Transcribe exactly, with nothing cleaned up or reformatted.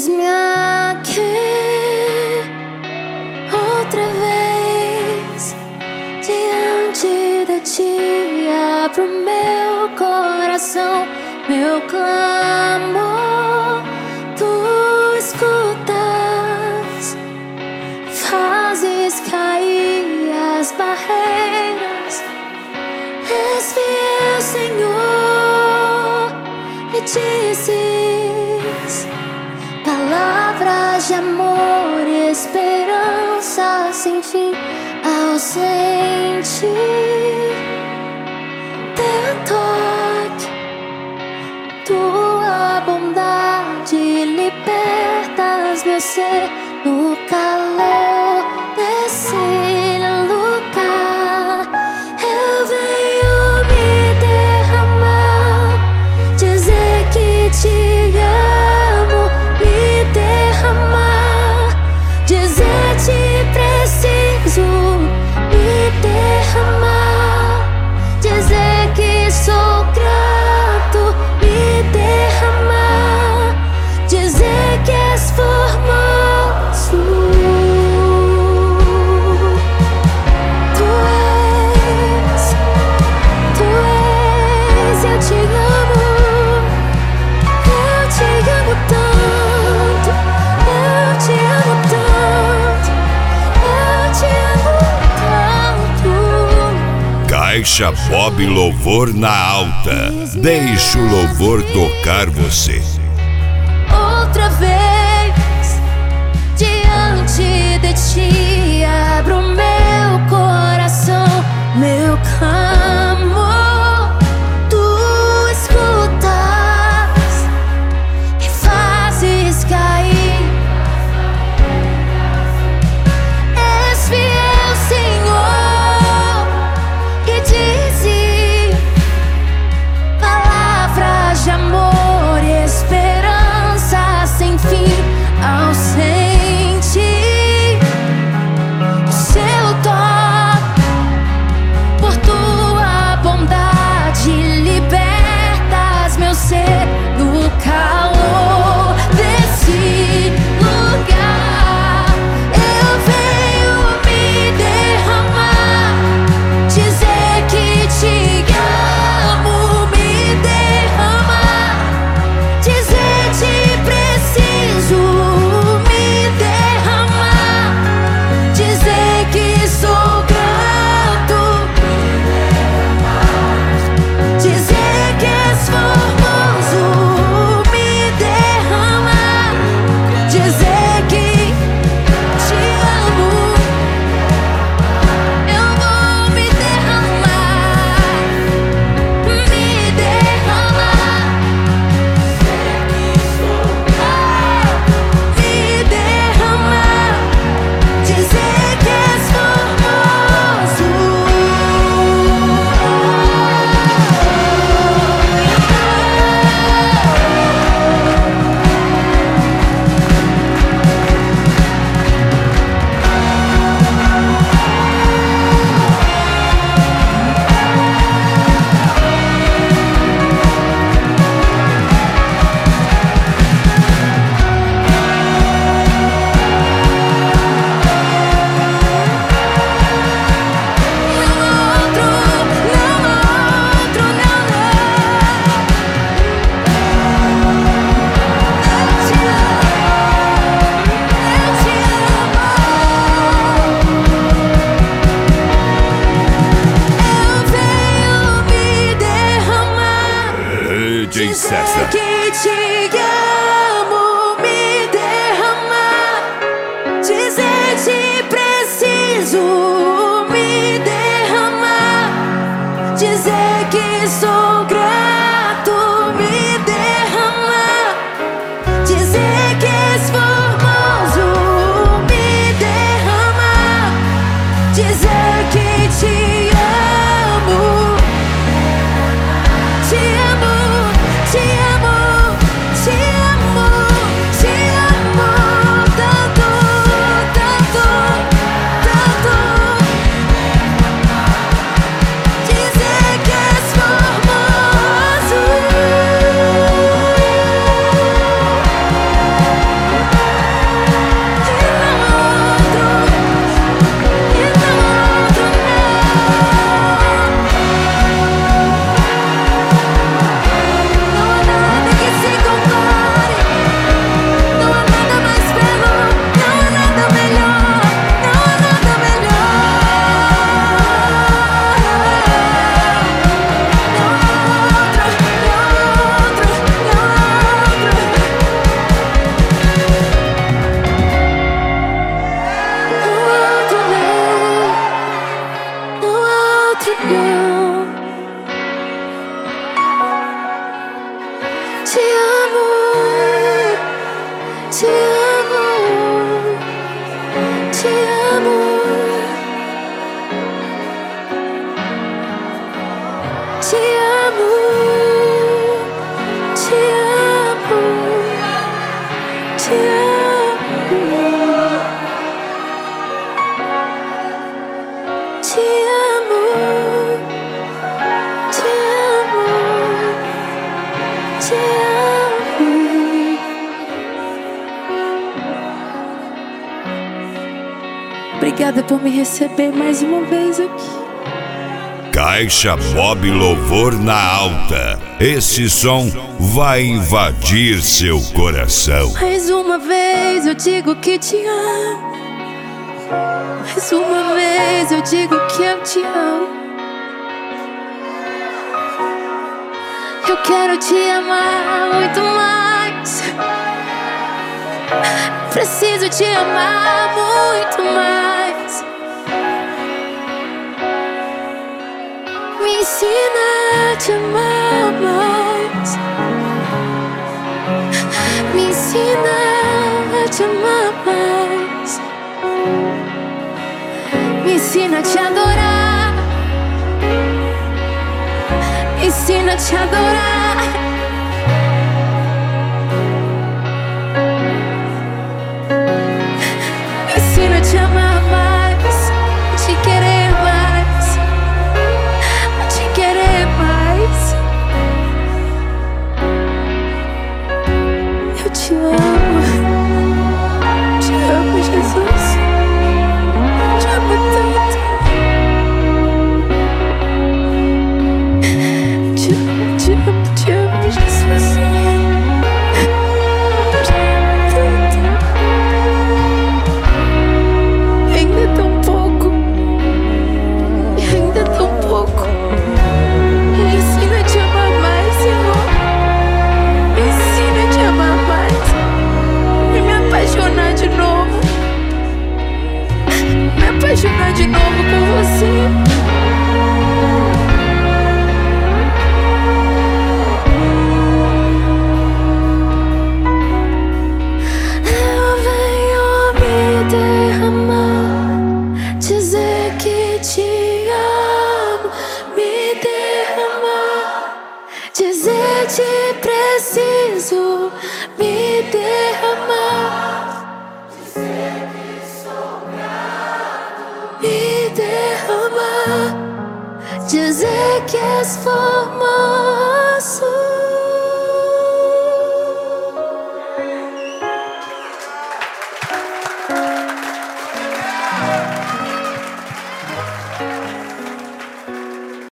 Eis-me aqui outra vez diante de ti. Abro meu coração, meu clamor. Tu escutas, fazes cair as barreiras. És fiel, Senhor, e dizes palavras de amor e esperança sem fim. Ao sentir teu toque, tua bondade libertas meu ser no calor desse lugar. Eu venho me derramar, dizer que te amo, me derramar, dizer te preciso, me derramar, dizer que sou grato, me derramar, dizer que és formoso. Tu és, tu és, eu te amo, eu te amo tanto, eu te amo tanto, eu te amo tanto. Caixa Bob Louvor na alta. Deixa o louvor tocar você. Outra vez diante de ti, abro meu coração, meu clamor. Tu escutas e fazes cair. És fiel, Senhor, e dizes palavras de amor e esperança sem fim. Ao sentir o seu toque, por tua bondade libertas meu ser no calor desse lugar. Eu venho me derramar, dizer que te amo, me derramar, dizer te preciso, me derramar, dizer que sou grato, dizer que és formoso, me derramar, dizer que te amo. Eu vou me derramar, me derramar, me derramar, dizer que és formoso. D J César. Que te amo, me derramar, dizer te preciso, me derramar, dizer que sou grato, me derramar, dizer que és formoso, me derramar, dizer que te amo, te amo, te amo, te amo. te amo. Obrigada por me receber mais uma vez aqui. Caixa Bob Louvor na alta. Esse som vai invadir seu coração. Mais uma vez eu digo que te amo. Mais uma vez eu digo que eu te amo. Eu quero te amar muito mais. Preciso te amar muito mais. Me ensina a te amar mais. Me ensina a te amar mais. Me ensina a te adorar. Me ensina a te adorar. Me ensina a te amar mais, a te querer mais, a te querer mais. Eu te amo, te amo, Jesus. Te amo tanto. Te amo, te amo, te amo, Jesus. Te amo tanto. Ainda é tão pouco. Ainda é tão pouco. Me ensina a te amar mais, Senhor. Me ensina a te amar mais. E me apaixonar de novo. Me apaixonar de novo por você. Eu venho me derramar, dizer que te amo, me derramar, dizer te preciso, me derramar, me derramar, dizer que és formoso.